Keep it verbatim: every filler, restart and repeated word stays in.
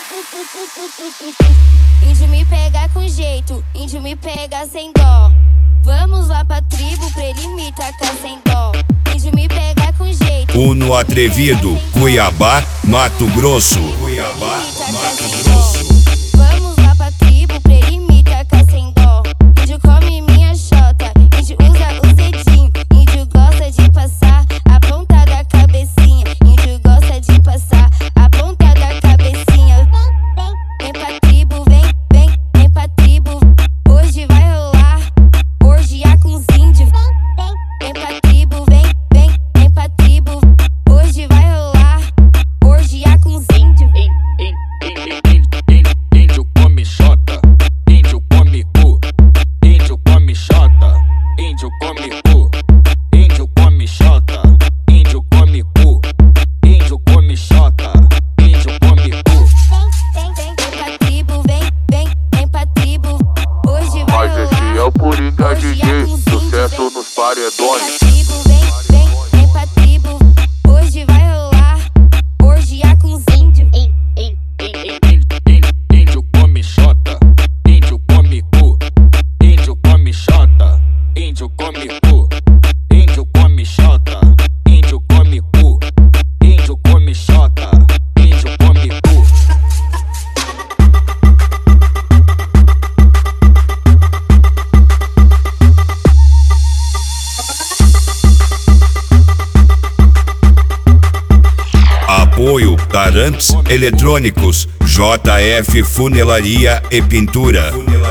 Índio me pega com jeito, índio me pega sem dó. Vamos lá pra tribo pra ele me tacar sem dó. Índio me pega com jeito. Uno atrevido, Cuiabá, Mato Grosso. Cuiabá, Mato Grosso. Vamos lá pra tribo pra ele me tacar sem dó. Índio come minha xota, índio usa o dedinho. Índio gosta de passar a ponta da cabecinha. Índio gosta de passar a ponta da cabecinha. Vem pra tribo, vem, vem, vem pra tribo. Hoje vai rolar orgia com os índios. Vem pra tribo, vem, vem, vem pra tribo. Hoje vai rolar orgia com os índios. Índio come xota, índio come cu. Índio come xota, índio come cu. Índio come xota, índio come cu. Índio come xota, índio come cu. Vem, vem, vem pra tribo, vem, vem, vem pra tribo. Hoje vai Mas rolar esse é o Coringa D orgia J, com os índios. sucesso Vem, nos vem paredões. pra tribo, vem, vem, vem pra tribo. Hoje vai rolar orgia com os índios. Índio come xota, índio come cu. Índio come xota, índio come cu. Índio come xota, índio come cu. Índio come xota, índio come cu. Apoio Tarantes Eletrônicos, J F Funelaria e Pintura.